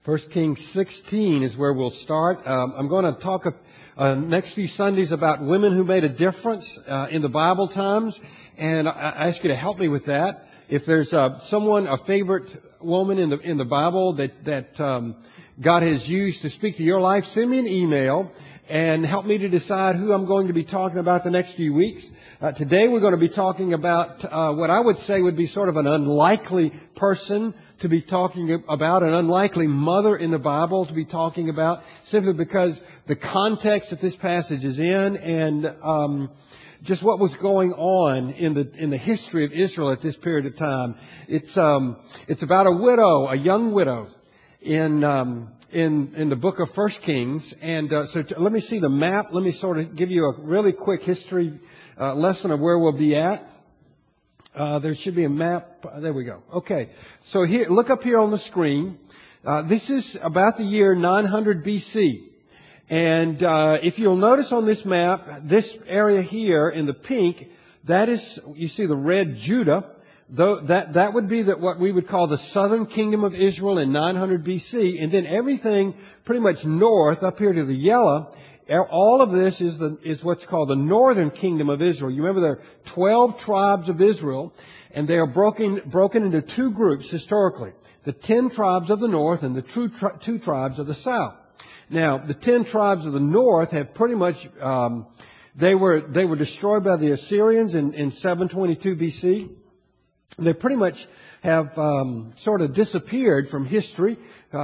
1 Kings 16 is where we'll start. I'm going to talk next few Sundays about women who made a difference in the Bible times, and I ask you to help me with that. If there's someone, a favorite woman in the Bible that God has used to speak to your life, send me an email and help me to decide who I'm going to be talking about the next few weeks. Today we're going to be talking about what I would say would be sort of an unlikely person to be talking about, an unlikely mother in the Bible to be talking about, simply because the context that this passage is in and just what was going on in the history of Israel at this period of time. It's about a widow, a young widow in the book of 1 Kings. And let me see the map. Let me sort of give you a really quick history lesson of where we'll be at. There should be a map. There we go. Okay. So here, look up here on the screen. This is about the year 900 BC. And if you'll notice on this map, this area here in the pink, that is, you see the red Judah. That would be what we would call the southern kingdom of Israel in 900 BC. And then everything pretty much north up here to the yellow, all of this is what's called the northern kingdom of Israel. You remember there are 12 tribes of Israel, and they are broken into two groups historically. The 10 tribes of the north and the two tribes of the south. Now, the 10 tribes of the north have pretty much, they were destroyed by the Assyrians in 722 BC. They pretty much have sort of disappeared from history.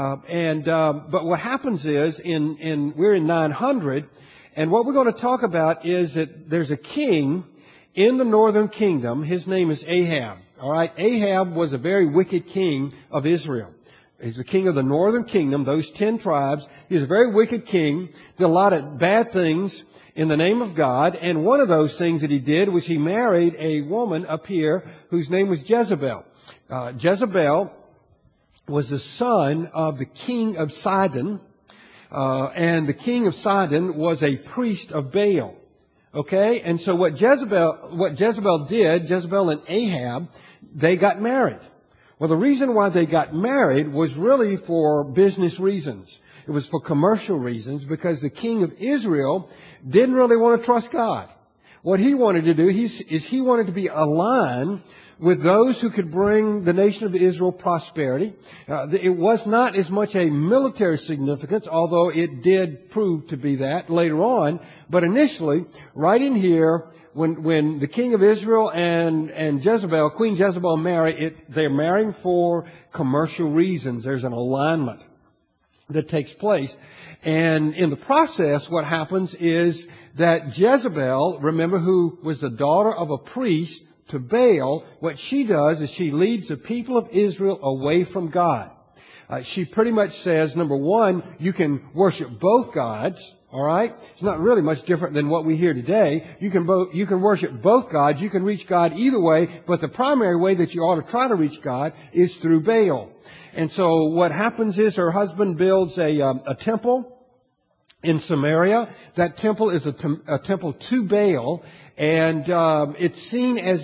But what happens is we're in 900, and what we're going to talk about is that there's a king in the northern kingdom. His name is Ahab. All right, Ahab was a very wicked king of Israel. He's the king of the northern kingdom, those 10 tribes. He's a very wicked king, did a lot of bad things in the name of God, and one of those things that he did was he married a woman up here whose name was Jezebel. Jezebel was the son of the king of Sidon, and the king of Sidon was a priest of Baal. Okay, and so what Jezebel did, Jezebel and Ahab, they got married. Well, the reason why they got married was really for business reasons. It was for commercial reasons, because the king of Israel didn't really want to trust God. What he wanted to do is he wanted to be aligned with those who could bring the nation of Israel prosperity. It was not as much a military significance, although it did prove to be that later on. But initially, right in here, when the king of Israel and Jezebel, Queen Jezebel marry, they're marrying for commercial reasons. There's an alignment that takes place. And in the process, what happens is that Jezebel, remember, who was the daughter of a priest to Baal, what she does is she leads the people of Israel away from God. She pretty much says, number one, you can worship both gods. All right? It's not really much different than what we hear today. You can worship both gods. You can reach God either way, but the primary way that you ought to try to reach God is through Baal. And so what happens is her husband builds a temple in Samaria. That temple is a temple to Baal, and it's seen as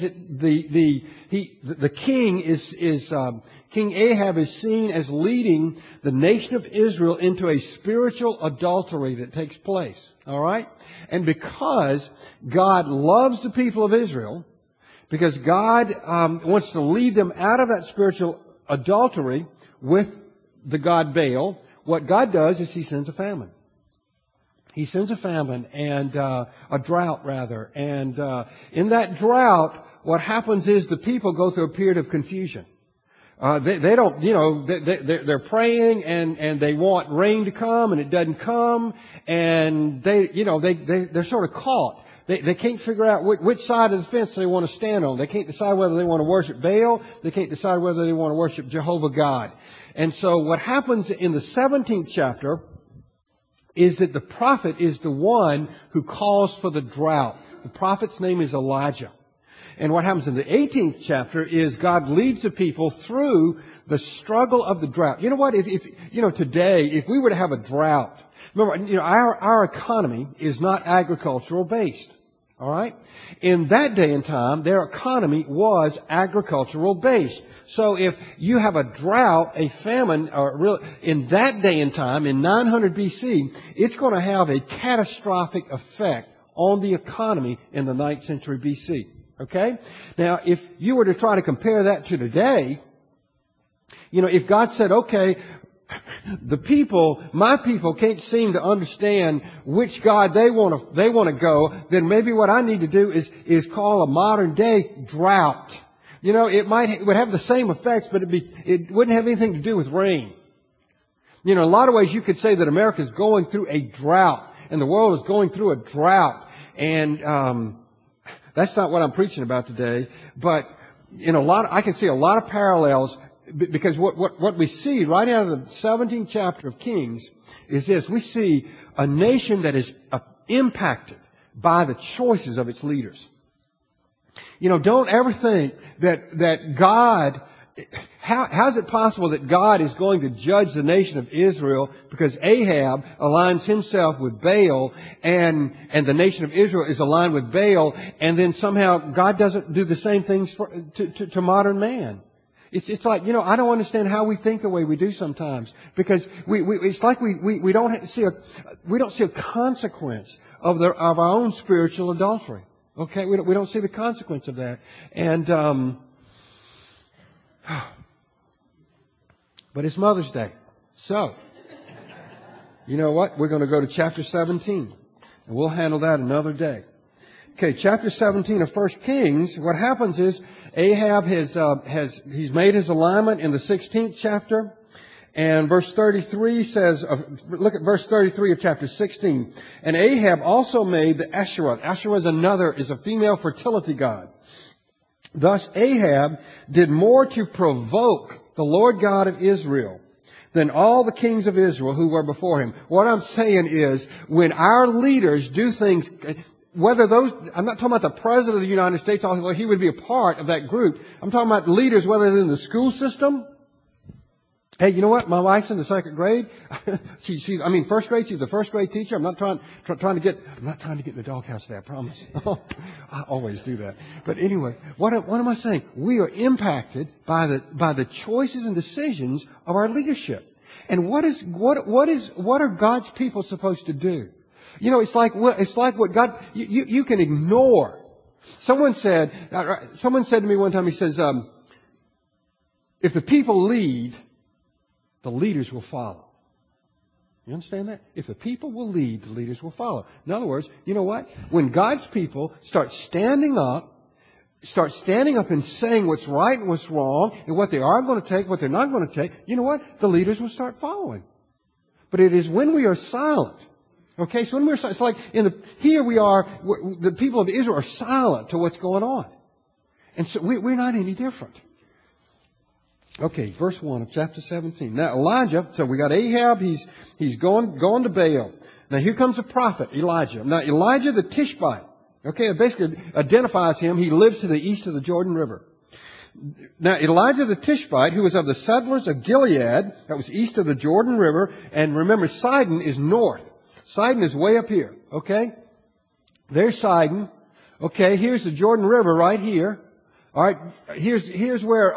the king is King Ahab is seen as leading the nation of Israel into a spiritual adultery that takes place. All right? And because God loves the people of Israel, because God wants to lead them out of that spiritual adultery with the god Baal, what God does is He sends a famine. He sends a famine and a drought, rather. And in that drought, what happens is the people go through a period of confusion. They don't, they're praying and they want rain to come and it doesn't come, and they're sort of caught. They can't figure out which side of the fence they want to stand on. They can't decide whether they want to worship Baal. They can't decide whether they want to worship Jehovah God. And so what happens in the 17th chapter is that the prophet is the one who calls for the drought. The prophet's name is Elijah. And what happens in the 18th chapter is God leads the people through the struggle of the drought. You know what? If today, if we were to have a drought, remember, our economy is not agricultural based. All right? In that day and time, their economy was agricultural based. So if you have a drought, a famine, in that day and time, in 900 BC, it's going to have a catastrophic effect on the economy in the 9th century BC. Okay? Now, if you were to try to compare that to today, if God said, okay, my people can't seem to understand which God they want to go, then maybe what I need to do is call a modern day drought. It would have the same effects, but it wouldn't have anything to do with rain. In a lot of ways you could say that America is going through a drought and the world is going through a drought. And, that's not what I'm preaching about today, but I can see a lot of parallels. Because what we see right out of the 17th chapter of Kings is this. We see a nation that is impacted by the choices of its leaders. Don't ever think that God, how is it possible that God is going to judge the nation of Israel because Ahab aligns himself with Baal and the nation of Israel is aligned with Baal, and then somehow God doesn't do the same things to modern man? It's like, I don't understand how we think the way we do sometimes, because it's like we don't see a consequence of our own spiritual adultery. Okay? We don't see the consequence of that. And, but it's Mother's Day. So, you know what? We're going to go to chapter 17, and we'll handle that another day. Okay, chapter 17 of 1 Kings, what happens is Ahab he's made his alignment in the 16th chapter, and verse 33 says, look at verse 33 of chapter 16. And Ahab also made the Asherah. Asherah is a female fertility god. Thus Ahab did more to provoke the Lord God of Israel than all the kings of Israel who were before him. What I'm saying is, when our leaders do things, I'm not talking about the President of the United States, although he would be a part of that group. I'm talking about leaders, whether they're in the school system. Hey, you know what? My wife's in the second grade. First grade, she's the first grade teacher. I'm not trying to get in the doghouse today, I promise. I always do that. But anyway, what am I saying? We are impacted by the choices and decisions of our leadership. And what are God's people supposed to do? It's like what God, you can ignore. Someone said to me one time, he says, if the people lead, the leaders will follow. You understand that? If the people will lead, the leaders will follow. In other words, you know what? When God's people start standing up and saying what's right and what's wrong, and what they are going to take, what they're not going to take, you know what? The leaders will start following. But it is when we are silent. Okay, so when we're silent, it's like here we are, the people of Israel are silent to what's going on. And so we're not any different. Okay, verse 1 of chapter 17. Now Elijah, so we got Ahab, he's gone to Baal. Now here comes a prophet, Elijah. Now Elijah the Tishbite, okay, it basically identifies him. He lives to the east of the Jordan River. Now Elijah the Tishbite, who was of the settlers of Gilead, that was east of the Jordan River, and remember Sidon is north. Sidon is way up here, okay? There's Sidon. Okay, here's the Jordan River right here. All right, here's where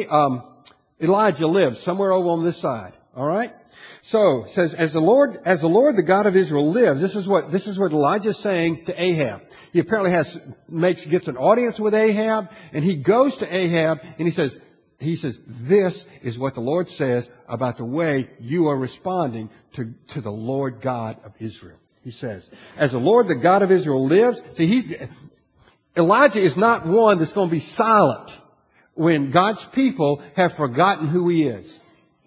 Elijah lives, somewhere over on this side. All right? So, it says, as the Lord the God of Israel lives, this is what Elijah is saying to Ahab. He apparently gets an audience with Ahab, and he goes to Ahab, and he says, this is what the Lord says about the way you are responding to the Lord God of Israel. He says, as the Lord, the God of Israel lives. See, Elijah is not one that's going to be silent when God's people have forgotten who He is.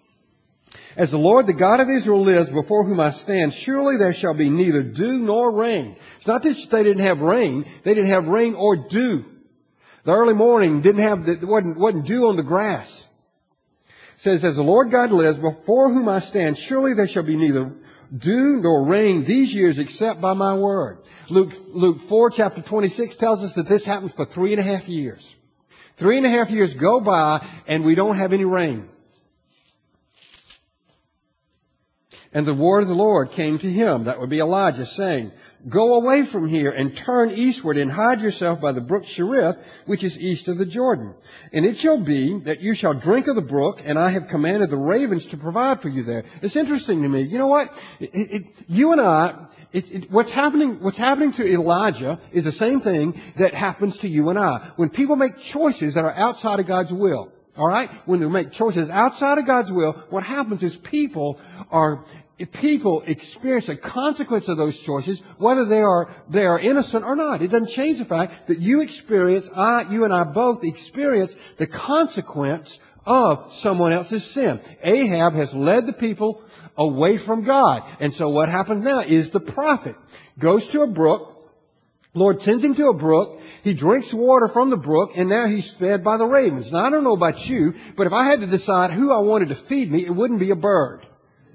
As the Lord, the God of Israel lives, before whom I stand, surely there shall be neither dew nor rain. It's not that they didn't have rain. They didn't have rain or dew. The early morning wasn't dew on the grass. It says, as the Lord God lives, before whom I stand, surely there shall be neither dew nor rain these years except by my word. Luke 4, chapter 26 tells us that this happened for 3.5 years. 3.5 years go by and we don't have any rain. And the word of the Lord came to him, that would be Elijah, saying, Go away from here and turn eastward and hide yourself by the brook Cherith, which is east of the Jordan. And it shall be that you shall drink of the brook, and I have commanded the ravens to provide for you there. It's interesting to me. You know what? You and I, what's happening to Elijah is the same thing that happens to you and I. When people make choices that are outside of God's will. All right? When they make choices outside of God's will, what happens is people experience a consequence of those choices, whether they are innocent or not. It doesn't change the fact that you and I both experience the consequence of someone else's sin. Ahab has led the people away from God. And so what happens now is the prophet goes to a brook. Lord sends him to a brook. He drinks water from the brook, and now he's fed by the ravens. Now, I don't know about you, but if I had to decide who I wanted to feed me, it wouldn't be a bird.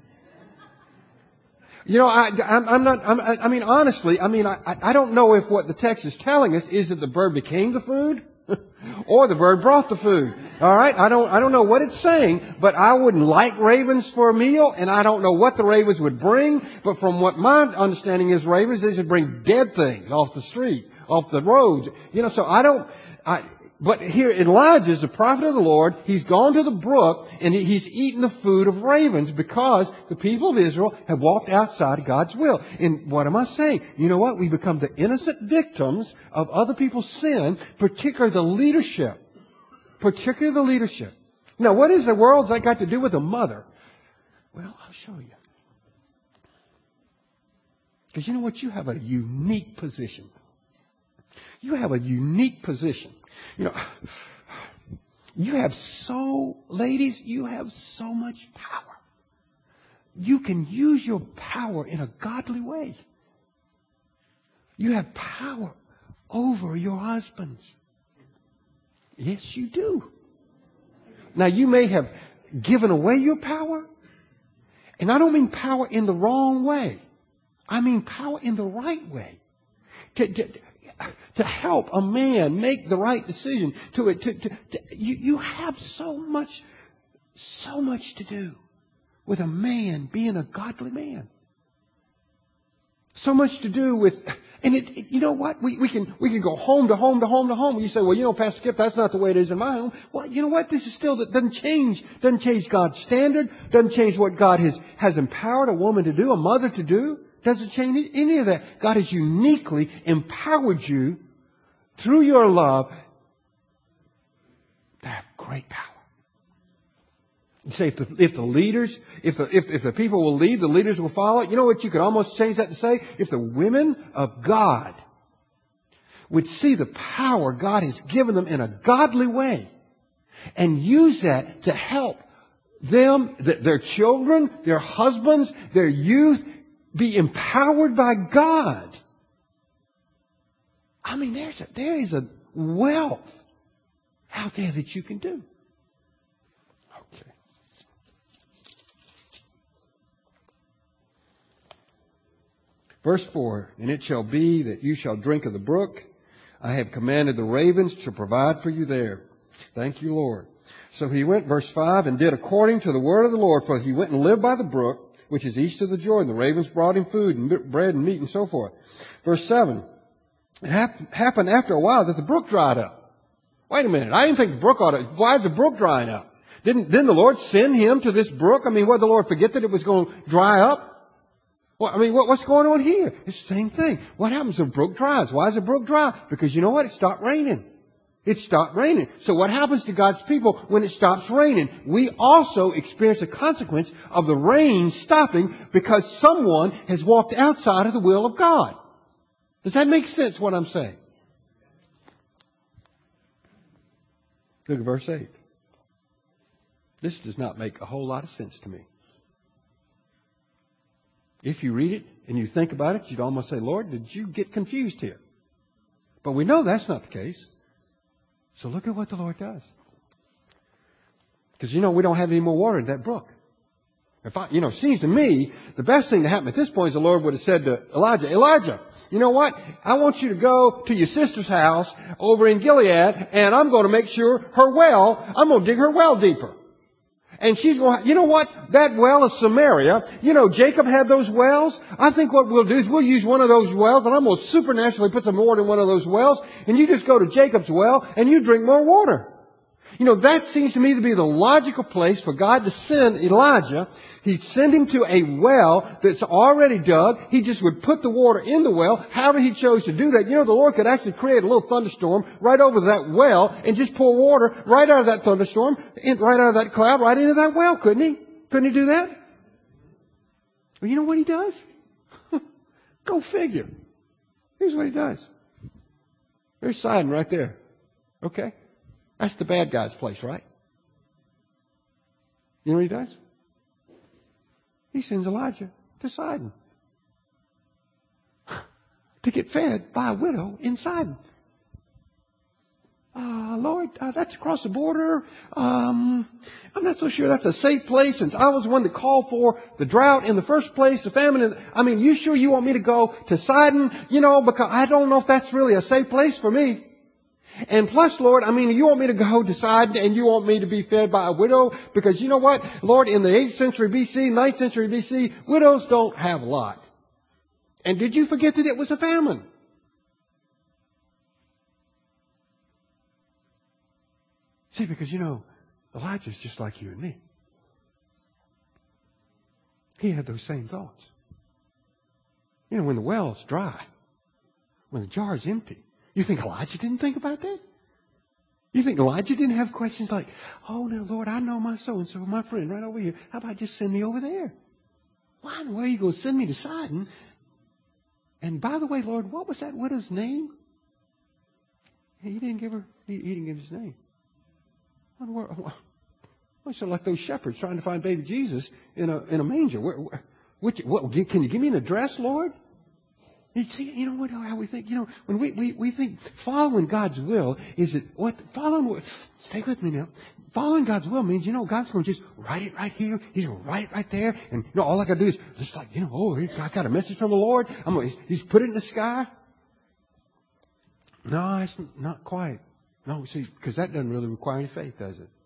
You know, honestly, I don't know if what the text is telling us is that the bird became the food or the bird brought the food. All right? I don't know what it's saying, but I wouldn't like ravens for a meal, and I don't know what the ravens would bring, but from what my understanding is, ravens, they should bring dead things off the street, off the roads. You know, so but here Elijah is the prophet of the Lord. He's gone to the brook and he's eaten the food of ravens because the people of Israel have walked outside of God's will. And what am I saying? You know what? We become the innocent victims of other people's sin, particularly the leadership. Now, what is the world's that got to do with a mother? Well, I'll show you. Because you know what? You have a unique position. You know, ladies, you have so much power. You can use your power in a godly way. You have power over your husbands. Yes, you do. Now, you may have given away your power. And I don't mean power in the wrong way. I mean power in the right way. To help a man make the right decision. You have so much to do with a man being a godly man. So much to do with, and you know what? We can go home to home to home to home. You say, well, you know, Pastor Kip, that's not the way it is in my home. Well, you know what? This is still, that doesn't change God's standard, doesn't change what God has empowered a woman to do, a mother to do. Doesn't change any of that. God has uniquely empowered you through your love to have great power. You say if the people will lead, the leaders will follow. You know what? You could almost change that to say, if the women of God would see the power God has given them in a godly way and use that to help them, their children, their husbands, their youth, be empowered by God. I mean, there is a wealth out there that you can do. Okay. Verse 4, and it shall be that you shall drink of the brook. I have commanded the ravens to provide for you there. Thank you, Lord. So he went, verse 5, and did according to the word of the Lord, for he went and lived by the brook, which is east of the Jordan. The ravens brought him food and bread and meat and so forth. Verse 7. It happened after a while that the brook dried up. Wait a minute. I didn't think the brook why is the brook drying up? Didn't the Lord send him to this brook? I mean, what, did the Lord forget that it was going to dry up? Well, I mean, what's going on here? It's the same thing. What happens if the brook dries? Why is the brook dry? Because you know what? It stopped raining. It stopped raining. So what happens to God's people when it stops raining? We also experience the consequence of the rain stopping because someone has walked outside of the will of God. Does that make sense, what I'm saying? Look at verse 8. This does not make a whole lot of sense to me. If you read it and you think about it, you'd almost say, Lord, did you get confused here? But we know that's not the case. So look at what the Lord does. Because, you know, we don't have any more water in that brook. It seems to me, the best thing to happen at this point is the Lord would have said to Elijah, you know what? I want you to go to your sister's house over in Gilead, and I'm going to make sure I'm going to dig her well deeper. And she's going, you know what? That well is Samaria. You know, Jacob had those wells. I think what we'll do is we'll use one of those wells, and I'm going to supernaturally put some water in one of those wells, and you just go to Jacob's well, and you drink more water. You know, that seems to me to be the logical place for God to send Elijah. He'd send him to a well that's already dug. He just would put the water in the well. However he chose to do that, you know, the Lord could actually create a little thunderstorm right over that well and just pour water right out of that thunderstorm, right out of that cloud, right into that well, couldn't he? Couldn't he do that? Well, you know what he does? Go figure. Here's what he does. There's Sidon right there. Okay? That's the bad guy's place, right? You know what he does? He sends Elijah to Sidon to get fed by a widow in Sidon. Lord, that's across the border. I'm not so sure that's a safe place since I was the one that called for the drought in the first place, the famine. You sure you want me to go to Sidon? You know, because I don't know if that's really a safe place for me. And plus, Lord, you want me to go to Sidon and you want me to be fed by a widow? Because you know what? Lord, in the 8th century BC, 9th century BC, widows don't have a lot. And did you forget that it was a famine? See, because you know, Elijah's just like you and me. He had those same thoughts. You know, when the well's dry, when the jar's empty, you think Elijah didn't think about that? You think Elijah didn't have questions like, oh, now, Lord, I know my so-and-so, my friend right over here. How about just send me over there? Why in the way are you going to send me to Sidon? And by the way, Lord, what was that widow's name? He didn't give his name. Well, it's like those shepherds trying to find baby Jesus in a manger. Can you give me an address, Lord? You see, you know what? How we think? You know, when we think following God's will is it what following? Stay with me now. Following God's will means, you know, God's going to just write it right here. He's going to write it right there, and you know, all I got to do is just like, you know, oh, I got a message from the Lord. He's put it in the sky. No, it's not quite. No, see, because that doesn't really require any faith, does it?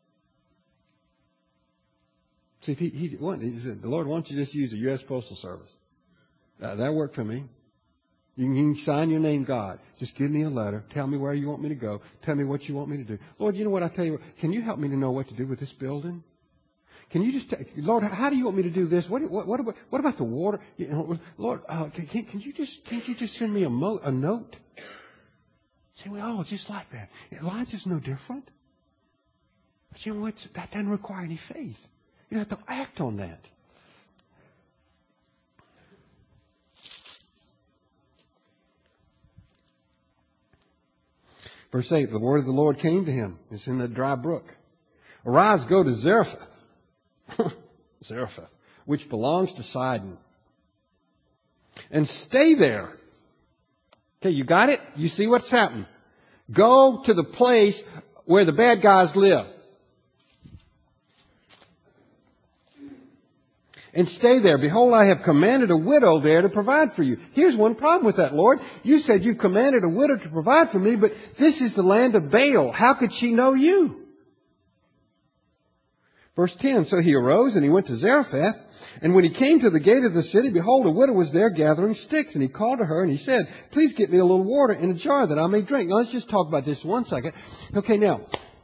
See, if he said, the Lord wants you to just use the U.S. Postal Service. That worked for me. You can sign your name, God. Just give me a letter. Tell me where you want me to go. Tell me what you want me to do. Lord, you know what I tell you? Can you help me to know what to do with this building? Can you just, Lord, how do you want me to do this? What about the water? You know, Lord, can't you just send me a note? See, we all just like that. Elijah's no different. But you know what? That doesn't require any faith. You have to act on that. Verse 8, the word of the Lord came to him. It's in the dry brook. Arise, go to Zarephath. Zarephath, which belongs to Sidon. And stay there. Okay, you got it? You see what's happened? Go to the place where the bad guys live. And stay there. Behold, I have commanded a widow there to provide for you. Here's one problem with that, Lord. You said you've commanded a widow to provide for me, but this is the land of Baal. How could she know you? Verse 10, so he arose and he went to Zarephath. And when he came to the gate of the city, behold, a widow was there gathering sticks. And he called to her and he said, please get me a little water in a jar that I may drink. Now let's just talk about this 1 second. Okay, now,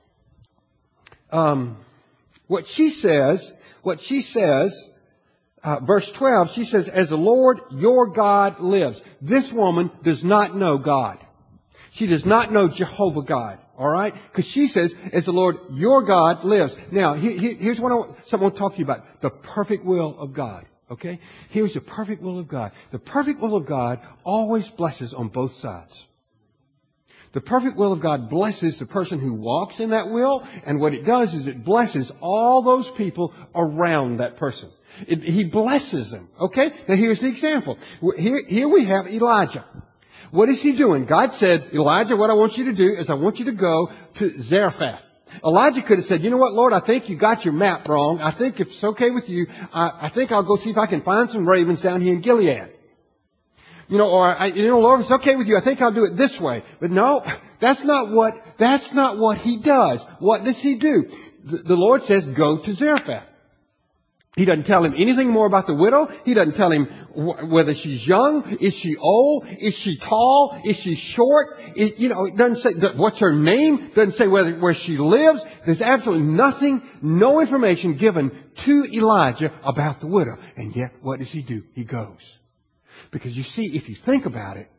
what she says, verse 12, she says, as the Lord your God lives. This woman does not know God. She does not know Jehovah God. All right? Because she says, as the Lord your God lives. Now, here's something I want to talk to you about. The perfect will of God. Okay? Here's the perfect will of God. The perfect will of God always blesses on both sides. The perfect will of God blesses the person who walks in that will, and what it does is it blesses all those people around that person. He blesses them. Okay? Now here's the example. Here we have Elijah. What is he doing? God said, Elijah, what I want you to do is I want you to go to Zarephath. Elijah could have said, you know what, Lord, I think you got your map wrong. I think if it's okay with you, I think I'll go see if I can find some ravens down here in Gilead. You know, or, Lord, if it's okay with you, I think I'll do it this way. But no, that's not what he does. What does he do? the Lord says, go to Zarephath. He doesn't tell him anything more about the widow. He doesn't tell him whether she's young, is she old, is she tall, is she short. It doesn't say what's her name. Doesn't say where she lives. There's absolutely nothing, no information given to Elijah about the widow. And yet, what does he do? He goes. Because you see, if you think about it,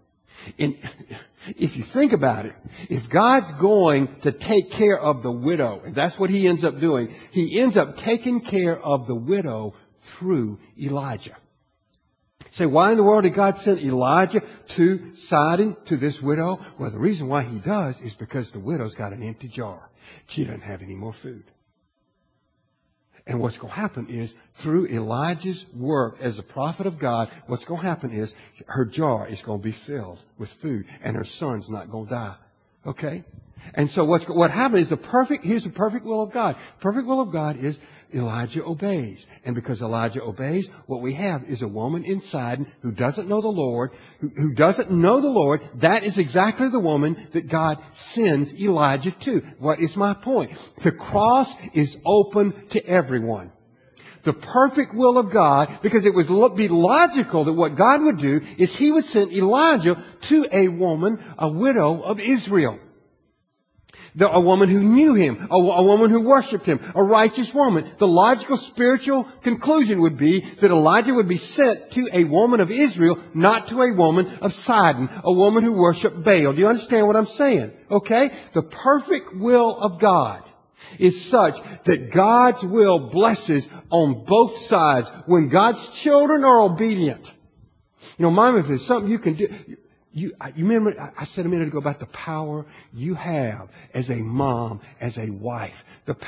if God's going to take care of the widow, and that's what he ends up doing, he ends up taking care of the widow through Elijah. Say, why in the world did God send Elijah to Sidon, to this widow? Well, the reason why he does is because the widow's got an empty jar. She doesn't have any more food. And what's going to happen is, through Elijah's work as a prophet of God, what's going to happen is her jar is going to be filled with food, and her son's not going to die. Okay? And so what happened is here's the perfect will of God. Perfect will of God is Elijah obeys. And because Elijah obeys, what we have is a woman in Sidon who doesn't know the Lord, who doesn't know the Lord. That is exactly the woman that God sends Elijah to. What is my point? The cross is open to everyone. The perfect will of God, because it would be logical that what God would do is He would send Elijah to a woman, a widow of Israel. A woman who knew Him, a woman who worshipped Him, a righteous woman. The logical spiritual conclusion would be that Elijah would be sent to a woman of Israel, not to a woman of Sidon, a woman who worshipped Baal. Do you understand what I'm saying? Okay? The perfect will of God is such that God's will blesses on both sides when God's children are obedient. Mom, if there's something you can do... You remember I said a minute ago about the power you have as a mom, as a wife.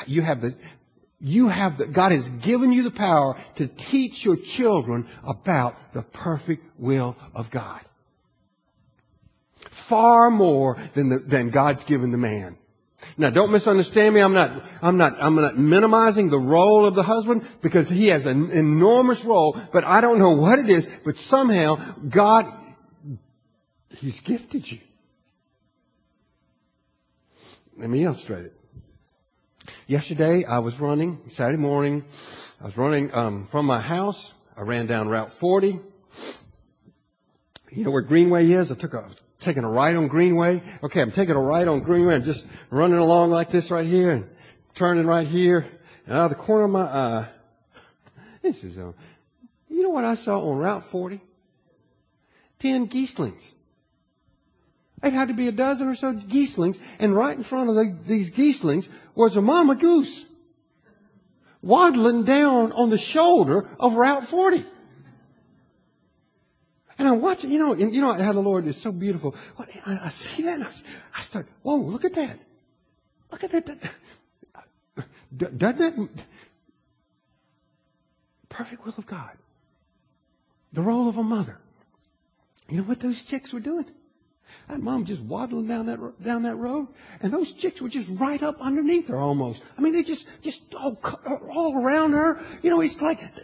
God has given you the power to teach your children about the perfect will of God. Far more than God's given the man. Now, don't misunderstand me. I'm not minimizing the role of the husband, because he has an enormous role, but I don't know what it is, but somehow He's gifted you. Let me illustrate it. Yesterday, Saturday morning, I was running from my house. I ran down Route 40. You know where Greenway is? Taking a right on Greenway. Okay, I'm taking a right on Greenway. I'm just running along like this right here and turning right here. And out of the corner of my eye, you know what I saw on Route 40? 10 geeslings. It had to be a dozen or so geeslings, and right in front of these geeslings was a mama goose waddling down on the shoulder of Route 40. And I'm watching, how the Lord is so beautiful. I see that, and I start, whoa, look at that. Look at that. Doesn't that... Perfect will of God. The role of a mother. You know what those chicks were doing? That mom just waddling down that road, and those chicks were just right up underneath her almost. I mean, they just all around her. It was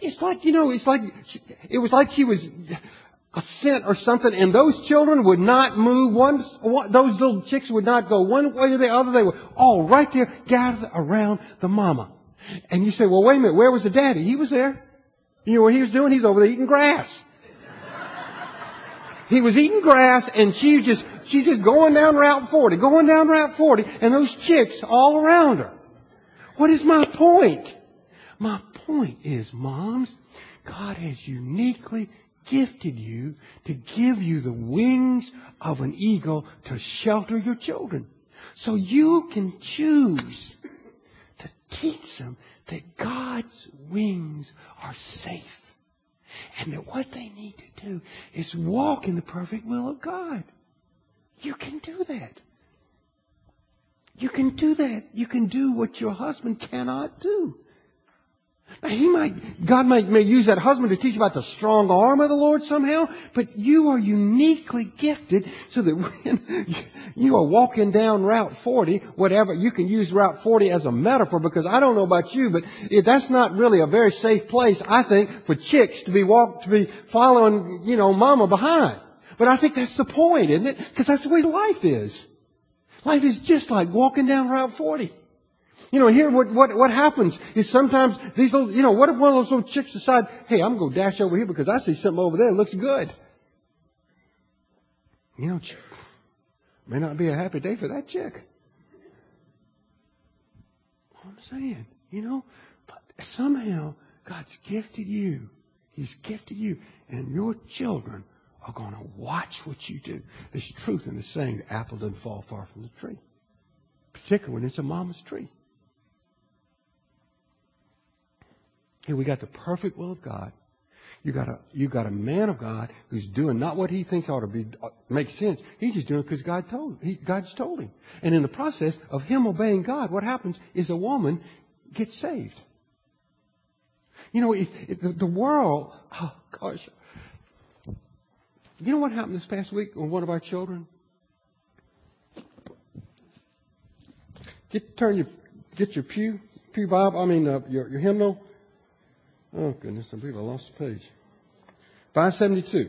like she was a scent or something, and those children would not move those little chicks would not go one way or the other. They were all right there gathered around the mama. And you say, well, wait a minute, where was the daddy? He was there. You know what he was doing? He's over there eating grass. He was eating grass, and she's just going down Route 40, and those chicks all around her. What is my point? My point is, moms, God has uniquely gifted you to give you the wings of an eagle to shelter your children. So you can choose to teach them that God's wings are safe. And that what they need to do is walk in the perfect will of God. You can do that. You can do that. You can do what your husband cannot do. Now, God may use that husband to teach about the strong arm of the Lord somehow, but you are uniquely gifted so that when you are walking down Route 40, whatever, you can use Route 40 as a metaphor, because I don't know about you, but that's not really a very safe place, I think, for chicks to be following, mama behind. But I think that's the point, isn't it? Because that's the way life is. Life is just like walking down Route 40. You know, here what happens is sometimes these little, you know, what if one of those little chicks decide, hey, I'm going to dash over here because I see something over there that looks good. You know, may not be a happy day for that chick. I'm saying, you know, but somehow God's gifted you. He's gifted you. And your children are going to watch what you do. There's truth in the saying, the apple doesn't fall far from the tree. Particularly when it's a mama's tree. Here we got the perfect will of God. You got a man of God who's doing not what he thinks ought to be makes sense. He's just doing it because God's told him. And in the process of him obeying God, what happens is a woman gets saved. You know, the world. Oh gosh. You know what happened this past week with one of our children? Get your pew Bible. I mean your hymnal. Oh, goodness, I believe I lost the page. 572.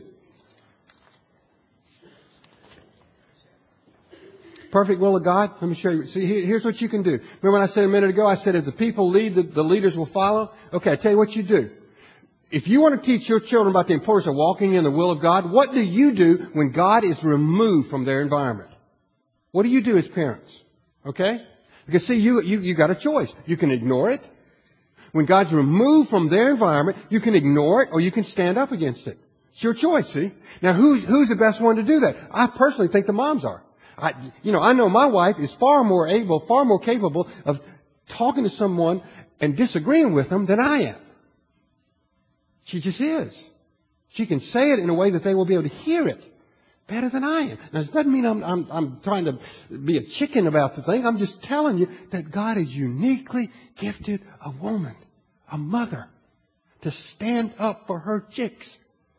Perfect will of God. Let me show you. See, here's what you can do. Remember when I said a minute ago, I said if the people lead, the leaders will follow? Okay, I tell you what you do. If you want to teach your children about the importance of walking in the will of God, what do you do when God is removed from their environment? What do you do as parents? Okay? Because see, you got a choice. You can ignore it. When God's removed from their environment, you can ignore it or you can stand up against it. It's your choice, see? Now, who's the best one to do that? I personally think the moms are. I know my wife is far more capable of talking to someone and disagreeing with them than I am. She just is. She can say it in a way that they will be able to hear it better than I am. Now, this doesn't mean I'm trying to be a chicken about the thing. I'm just telling you that God has uniquely gifted a woman, a mother, to stand up for her chicks.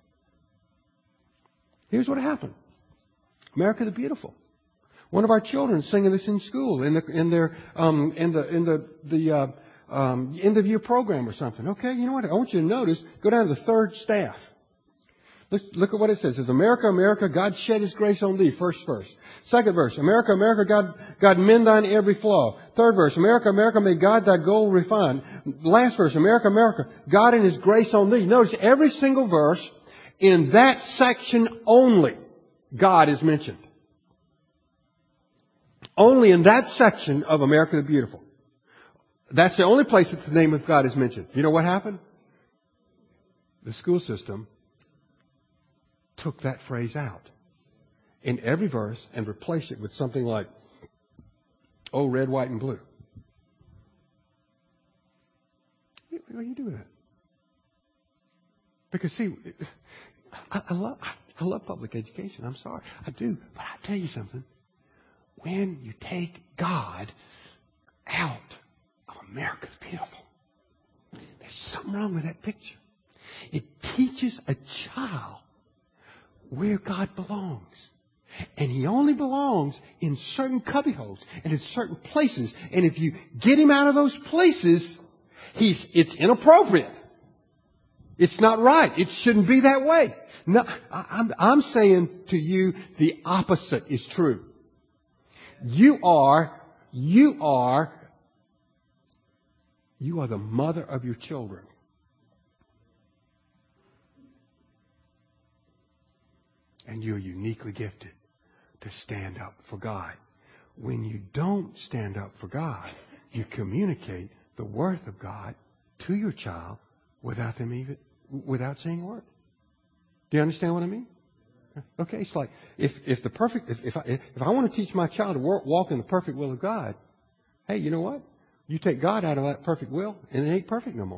Here's what happened. America the Beautiful. One of our children singing this in school in the end of year program or something. Okay, you know what? I want you to notice. Go down to the third staff. Look at what it says. It says, America, America, God shed His grace on thee. First verse. Second verse. America, America, God mend thine every flaw. Third verse. America, America, may God thy gold refine. Last verse. America, America, God in His grace on thee. Notice every single verse in that section only, God is mentioned. Only in that section of America the Beautiful. That's the only place that the name of God is mentioned. You know what happened? The school system took that phrase out in every verse and replaced it with something like, oh, red, white, and blue. What do you do with that? Because see, I love public education. I'm sorry. I do. But I'll tell you something. When you take God out of America the Beautiful, there's something wrong with that picture. It teaches a child where God belongs. And He only belongs in certain cubbyholes and in certain places. And if you get Him out of those places, it's inappropriate. It's not right. It shouldn't be that way. No, I'm saying to you the opposite is true. You are the mother of your children. And you're uniquely gifted to stand up for God. When you don't stand up for God, you communicate the worth of God to your child without saying a word. Do you understand what I mean? Okay, it's like if I want to teach my child to walk in the perfect will of God, hey, you know what? You take God out of that perfect will, and it ain't perfect no more.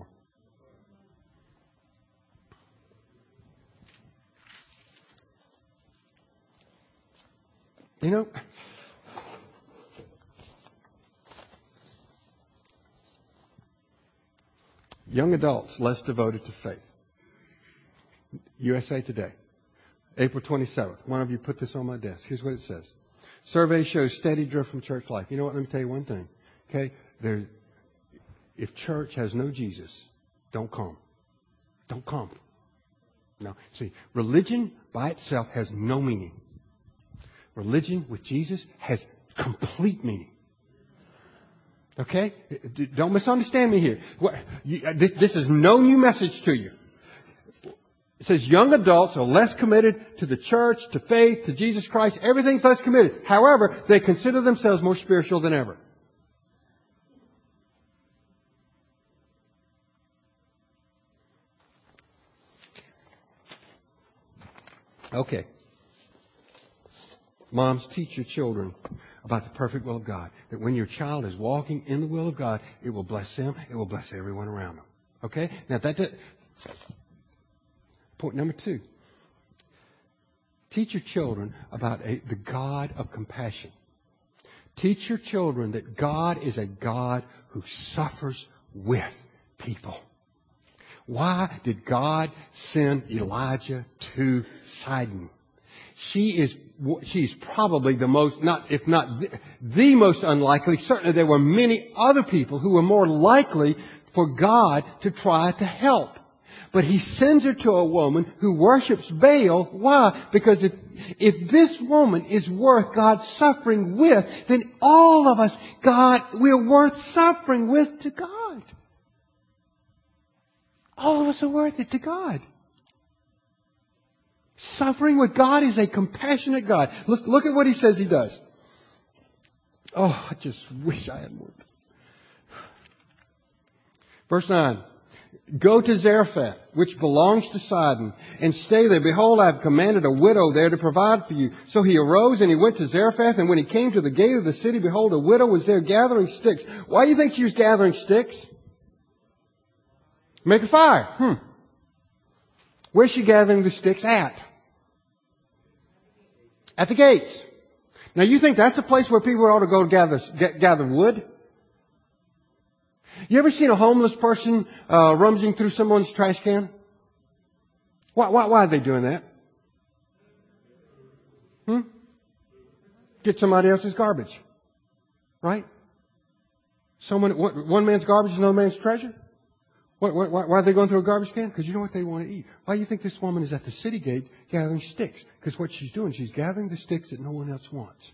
You know, young adults less devoted to faith. USA Today, April 27th. One of you put this on my desk. Here's what it says. Survey shows steady drift from church life. You know what? Let me tell you one thing. Okay? If church has no Jesus, don't come. Don't come. No. See, religion by itself has no meaning. Religion with Jesus has complete meaning. Okay? Don't misunderstand me here. This is no new message to you. It says young adults are less committed to the church, to faith, to Jesus Christ. Everything's less committed. However, they consider themselves more spiritual than ever. Okay. Moms, teach your children about the perfect will of God. That when your child is walking in the will of God, it will bless them. It will bless everyone around them. Okay? Now point number 2. Teach your children about the God of compassion. Teach your children that God is a God who suffers with people. Why did God send Elijah to Sidon? She's probably the most, if not the most unlikely. Certainly there were many other people who were more likely for God to try to help. But He sends her to a woman who worships Baal. Why? Because if this woman is worth God suffering with, then all of us, we're worth suffering with to God. All of us are worth it to God. Suffering with God is a compassionate God. Look at what He says He does. Oh, I just wish I had more. Verse 9. Go to Zarephath, which belongs to Sidon, and stay there. Behold, I have commanded a widow there to provide for you. So he arose and he went to Zarephath, and when he came to the gate of the city, behold, a widow was there gathering sticks. Why do you think she was gathering sticks? Make a fire. Where's she gathering the sticks at? At the gates. Now you think that's a place where people ought to go to gather wood? You ever seen a homeless person rummaging through someone's trash can? Why are they doing that? Get somebody else's garbage. Right? One man's garbage is another man's treasure? Why are they going through a garbage can? Because you know what they want to eat. Why do you think this woman is at the city gate gathering sticks? Because what she's doing, she's gathering the sticks that no one else wants.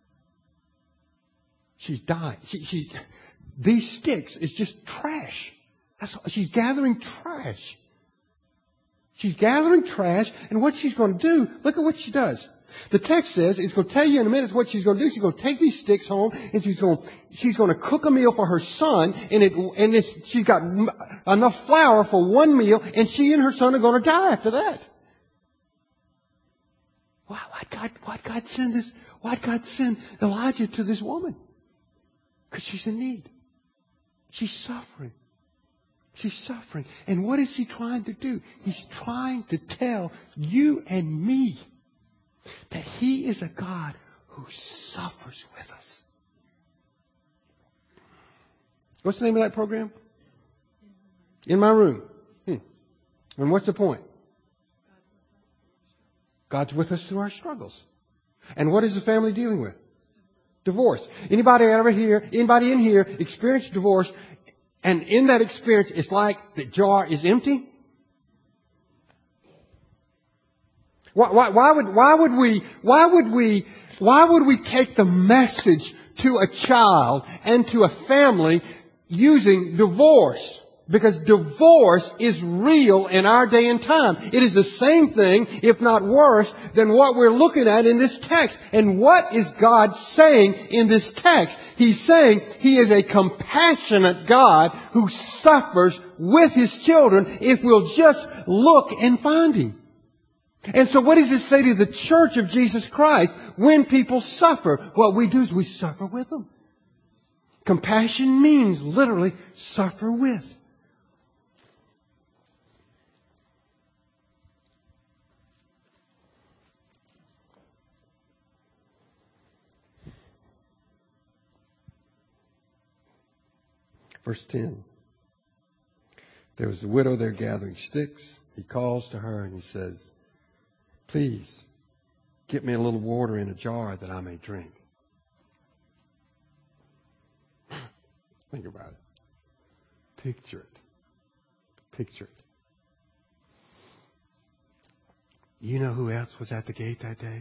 She's dying. These sticks is just trash. She's gathering trash. She's gathering trash, and what she's going to do, look at what she does. The text says, it's going to tell you in a minute what she's going to do. She's going to take these sticks home, and she's going to cook a meal for her son, and she's got enough flour for one meal, and she and her son are going to die after that. Why'd God send Elijah to this woman? Because she's in need. She's suffering. She's suffering. And what is He trying to do? He's trying to tell you and me that He is a God who suffers with us. What's the name of that program? In My Room. And what's the point? God's with us through our struggles. And what is the family dealing with? Divorce. Anybody in here experienced divorce, and in that experience it's like the jar is empty? Why would we take the message to a child and to a family using divorce? Because divorce is real in our day and time. It is the same thing, if not worse, than what we're looking at in this text. And what is God saying in this text? He's saying He is a compassionate God who suffers with His children if we'll just look and find Him. And so what does it say to the church of Jesus Christ when people suffer? What we do is we suffer with them. Compassion means literally suffer with. Verse 10. There was a widow there gathering sticks. He calls to her and he says, please, get me a little water in a jar that I may drink. Think about it. Picture it. Picture it. You know who else was at the gate that day?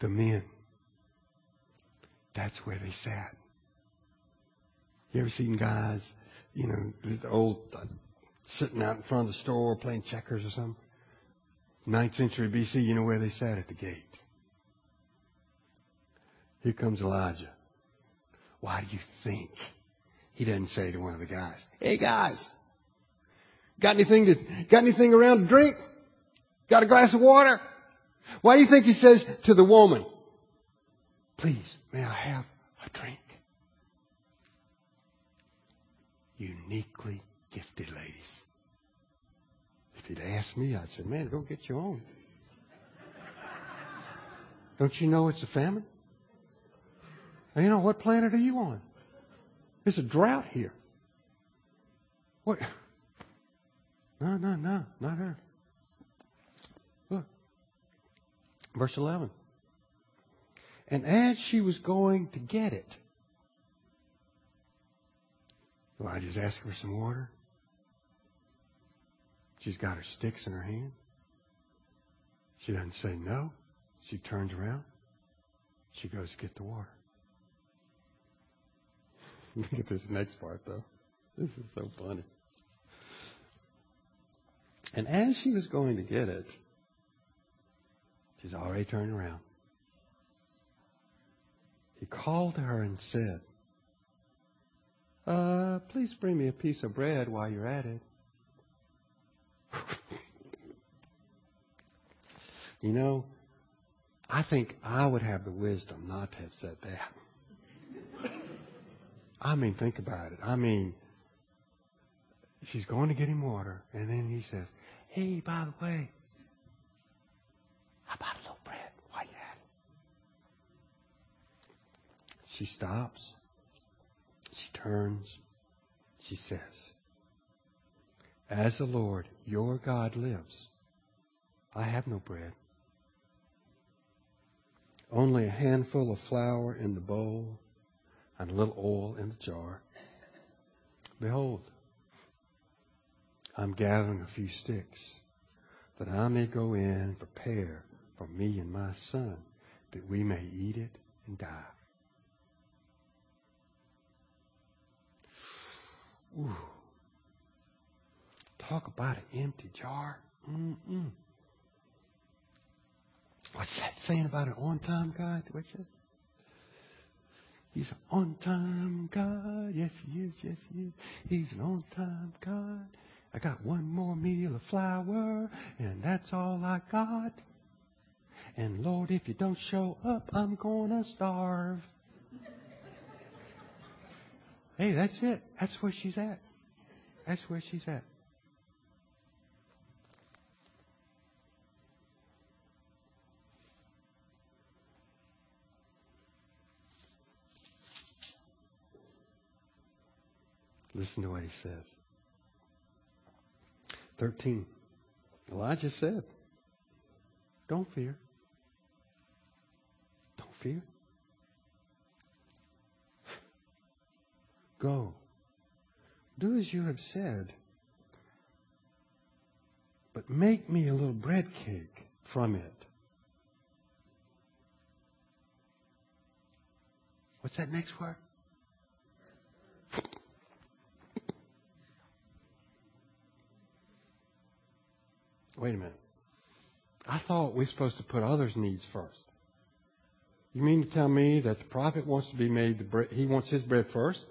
the men, that's where they sat. You ever seen guys, the old sitting out in front of the store playing checkers or something? 9th century BC, you know where they sat? At the gate. Here comes Elijah. Why do you think he doesn't say to one of the guys, "Hey guys, got anything around to drink? Got a glass of water?" Why do you think he says to the woman, "Please, may I have a drink?" Uniquely gifted ladies. If he'd asked me, I'd say, "Man, go get your own. Don't you know it's a famine? And what planet are you on? There's a drought here." What? No, not her. Look. Verse 11. And as she was going to get it, Elijah's asking for some water. She's got her sticks in her hand. She doesn't say no. She turns around. She goes to get the water. Look at this next part, though. This is so funny. And as she was going to get it, she's already turned around. He called to her and said, "Please bring me a piece of bread while you're at it." I think I would have the wisdom not to have said that. Think about it. She's going to get him water, and then he says, "Hey, by the way, how about a little bread while you're at it?" She stops. She turns. She says, "As the Lord, your God, lives, I have no bread. Only a handful of flour in the bowl and a little oil in the jar. Behold, I'm gathering a few sticks that I may go in and prepare for me and my son, that we may eat it and die." Ooh. Talk about an empty jar. What's that saying about an on-time God? What's that? He's an on-time God. Yes, he is. Yes, he is. He's an on-time God. I got one more meal of flour, and that's all I got. And Lord, if you don't show up, I'm gonna starve. Hey, that's it. That's where she's at. That's where she's at. Listen to what he says. 13. Elijah said, "Don't fear. Don't fear. Go. Do as you have said. But make me a little bread cake from it." What's that next word? Wait a minute. I thought we were supposed to put others' needs first. You mean to tell me that the prophet wants to be made the bread, he wants his bread first?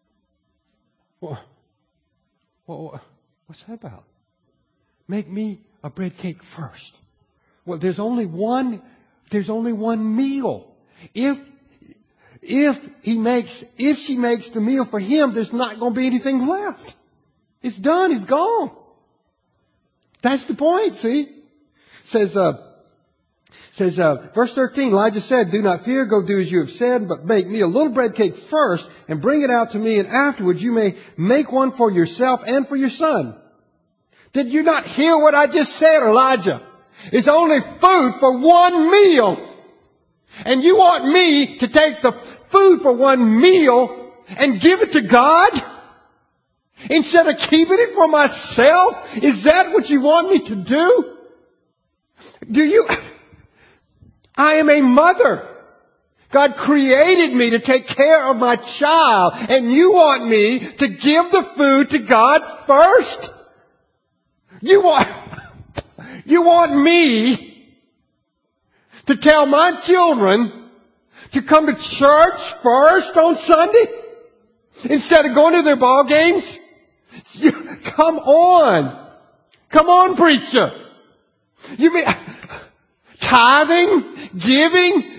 Well, what's that about? Make me a bread cake first. Well, there's only one meal. If she makes the meal for him, there's not going to be anything left. It's done. It's gone. That's the point, see? Says, verse 13, Elijah said, "Do not fear, go do as you have said, but make me a little bread cake first and bring it out to me, and afterwards you may make one for yourself and for your son." Did you not hear what I just said, Elijah? It's only food for one meal. And you want me to take the food for one meal and give it to God? Instead of keeping it for myself? Is that what you want me to do? I am a mother. God created me to take care of my child, and you want me to give the food to God first? You want me to tell my children to come to church first on Sunday instead of going to their ball games? Come on. Come on, preacher. You mean tithing, giving?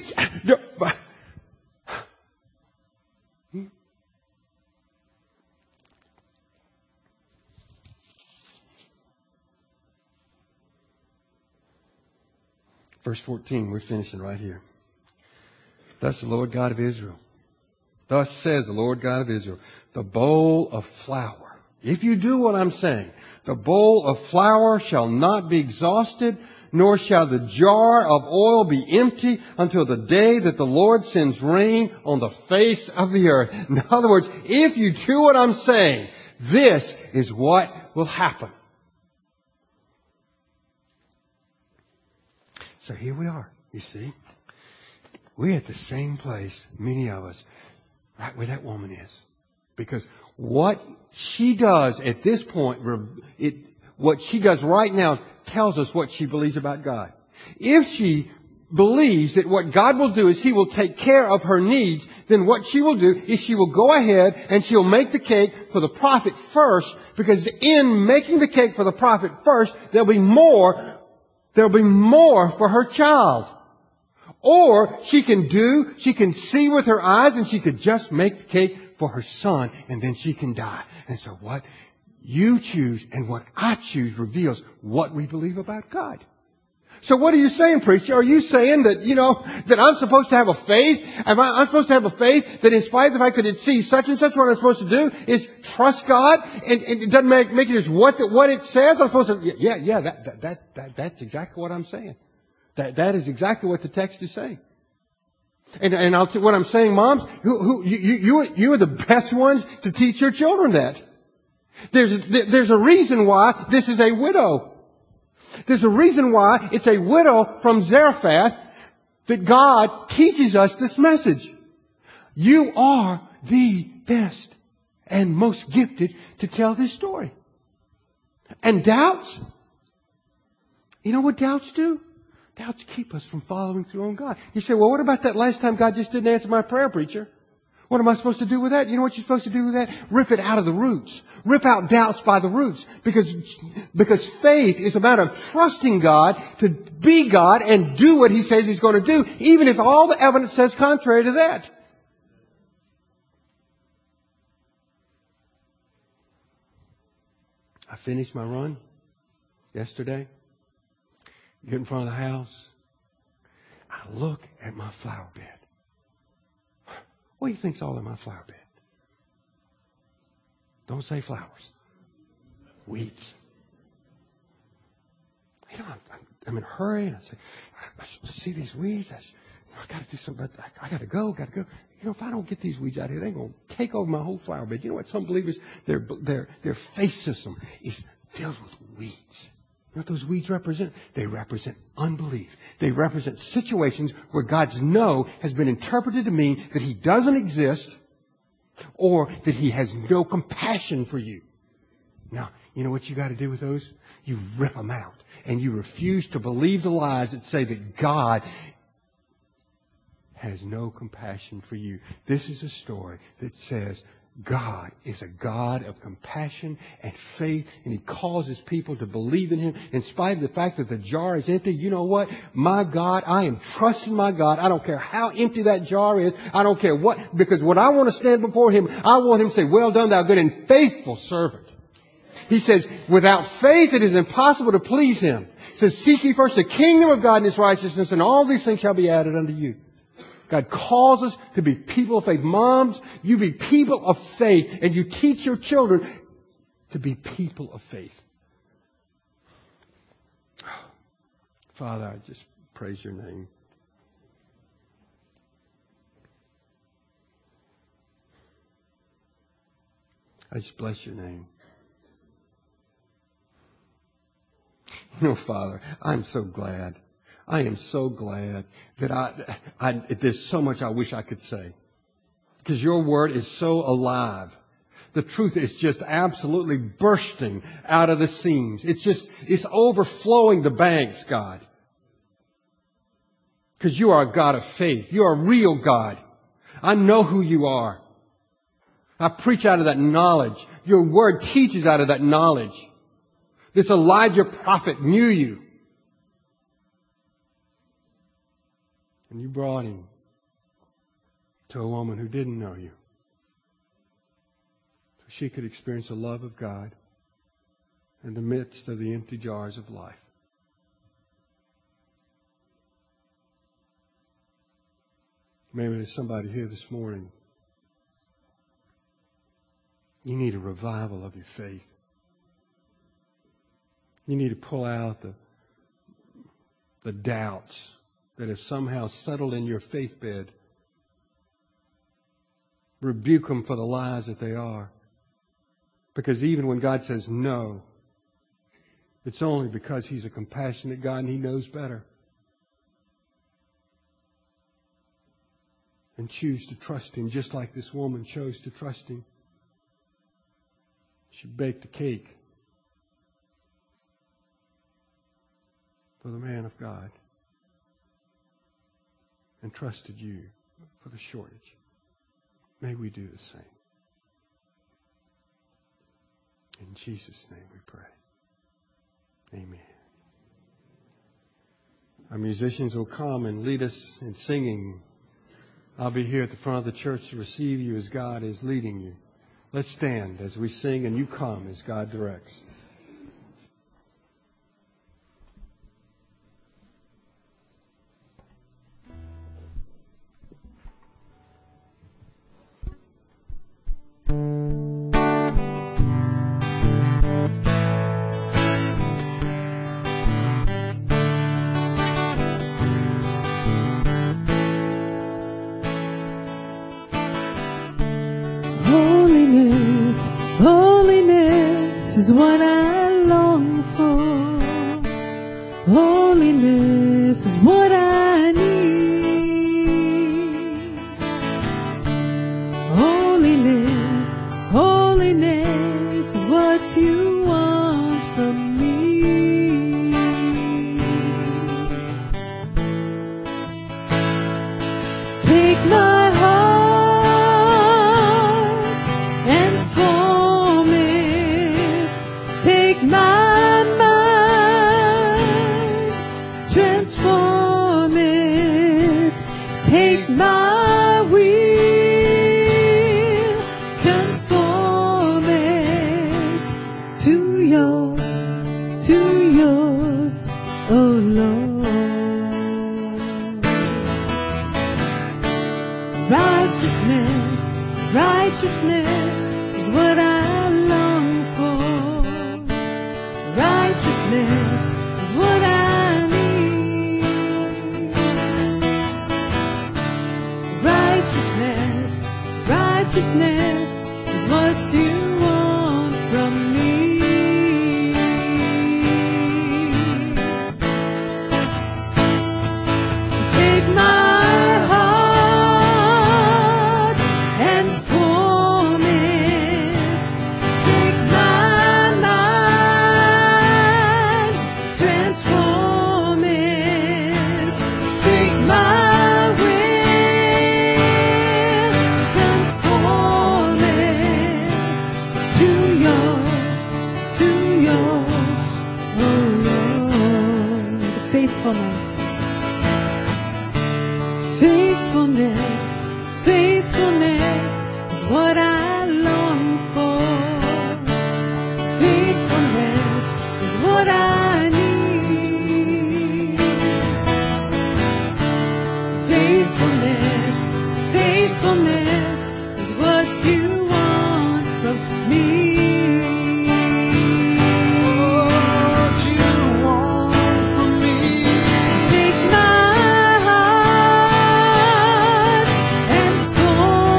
Verse 14, we're finishing right here. Thus the Lord God of Israel. Thus says the Lord God of Israel, the bowl of flour. If you do what I'm saying, the bowl of flour shall not be exhausted, nor shall the jar of oil be empty until the day that the Lord sends rain on the face of the earth. In other words, if you do what I'm saying, this is what will happen. So here we are, you see. We're at the same place, many of us, right where that woman is. Because what she does at this point, what she does right now tells us what she believes about God. If she believes that what God will do is He will take care of her needs, then what she will do is she will go ahead and she'll make the cake for the prophet first, because in making the cake for the prophet first, there'll be more for her child. Or she can see with her eyes, and she could just make the cake for her son, and then she can die. And so what you choose and what I choose reveals what we believe about God. So what are you saying, preacher? Are you saying that, that I'm supposed to have a faith? I'm supposed to have a faith that in spite of the fact that it sees such and such, what I'm supposed to do is trust God, and it doesn't make it just what it says? I'm supposed to, that's exactly what I'm saying. That is exactly what the text is saying. And I'll tell you what I'm saying, moms, you are the best ones to teach your children that. There's a reason why this is a widow. There's a reason why it's a widow from Zarephath that God teaches us this message. You are the best and most gifted to tell this story. And doubts? You know what doubts do? Doubts keep us from following through on God. You say, well, what about that last time God just didn't answer my prayer, preacher? What am I supposed to do with that? You know what you're supposed to do with that? Rip it out of the roots. Rip out doubts by the roots. Because faith is a matter of trusting God to be God and do what He says He's going to do, even if all the evidence says contrary to that. I finished my run yesterday. Get in front of the house. I look at my flower bed. What do you think's all in my flower bed? Don't say flowers. Weeds. I'm in a hurry, and I see these weeds. I got to do something. I got to go. If I don't get these weeds out of here, they're going to take over my whole flower bed. You know what? Some believers, their faith system is filled with weeds. You know what those weeds represent? They represent unbelief. They represent situations where God's no has been interpreted to mean that He doesn't exist or that He has no compassion for you. Now, you know what you got to do with those? You rip them out. And you refuse to believe the lies that say that God has no compassion for you. This is a story that says God is a God of compassion and faith, and He causes people to believe in Him in spite of the fact that the jar is empty. You know what? My God, I am trusting my God. I don't care how empty that jar is. I don't care what, because when I want to stand before Him, I want Him to say, well done, thou good and faithful servant. He says, without faith it is impossible to please Him. He says, seek ye first the kingdom of God and His righteousness, and all these things shall be added unto you. God calls us to be people of faith. Moms, you be people of faith, and you teach your children to be people of faith. Father, I just praise your name. I just bless your name. You know, Father, I'm so glad. I am so glad that there's so much I wish I could say. Because your word is so alive. The truth is just absolutely bursting out of the seams. It's overflowing the banks, God. Because you are a God of faith. You are a real God. I know who you are. I preach out of that knowledge. Your word teaches out of that knowledge. This Elijah prophet knew you. And you brought him to a woman who didn't know you, so she could experience the love of God in the midst of the empty jars of life. Maybe there's somebody here this morning. You need a revival of your faith. You need to pull out the doubts that have somehow settled in your faith bed. Rebuke them for the lies that they are. Because even when God says no, it's only because He's a compassionate God and He knows better. And choose to trust Him just like this woman chose to trust Him. She baked a cake for the man of God and trusted you for the shortage. May we do the same. In Jesus' name we pray. Amen. Our musicians will come and lead us in singing. I'll be here at the front of the church to receive you as God is leading you. Let's stand as we sing and you come as God directs. Holiness is what I long for. Holiness is what I need. Holiness, holiness is what you want from me. Take my heart and form it. Take my mind, transform it. Take my will, conform it to yours, oh Lord. Righteousness, righteousness is what I long for. Righteousness is what I need. Righteousness, righteousness is what you want from me. Take my heart and form it. Take my mind, transform it. Take my will, conform it to yours, oh Lord. Faithfulness. Faithfulness, faithfulness is what I long for. Faithfulness is what I need. Faithfulness, faithfulness is what you want from me. What you want from me. Take my heart and form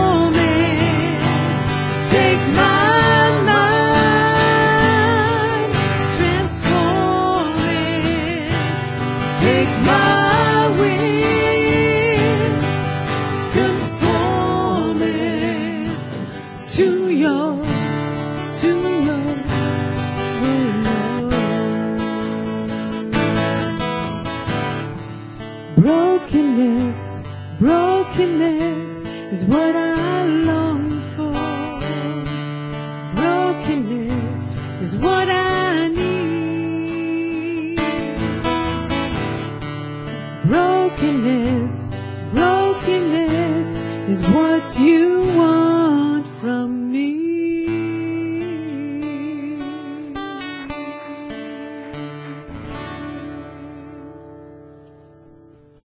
to us, oh Lord. Brokenness, brokenness is what I long for. Brokenness is what I need. Brokenness, brokenness is what you want from me.